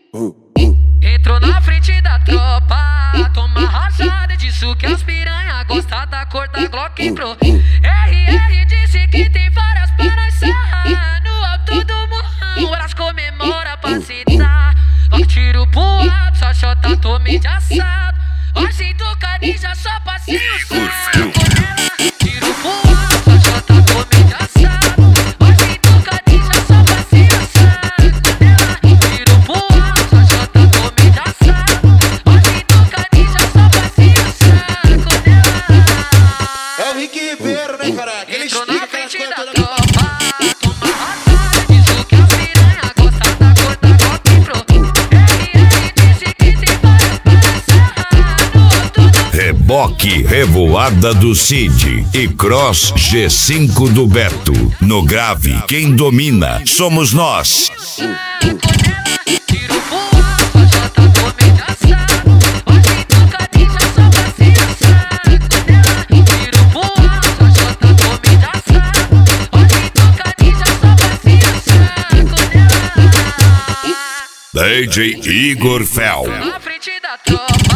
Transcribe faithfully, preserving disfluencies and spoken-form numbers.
Entrou na frente da tropa, toma rajada, disso que as piranha gosta da cor da Glock Pro. R R disse que tem várias pra nós sarrar, no alto do morrão elas comemora pra citar. Vai tiro pro alto, só chota tome de assado. Hoje do Canija só passinho saco. Tiro pro alto, só chota tome de assado. Hoje do Canija só passinho saco. Tiro pro alto, só chota tome de assado. Hoje do Canija só passinho saco. É o Rick Ribeiro, né, cara? Ele Entrou explica na aquelas frente coisas da todas. tropa, toma rajada, disso que as piranha gosta da cor da Glock Pro. R R disse que tem várias para serrar, no alto do Reboque Revoada do Cid e Cross G cinco do Beto. No grave, quem domina somos nós. tiro pro alto, só chota tome de assado. Hoje do Canija só passinho saco. Tiro pro alto, só chota tome de assado. Hoje do Canija só passinho saco. D J Igor Fel. Na frente da tropa.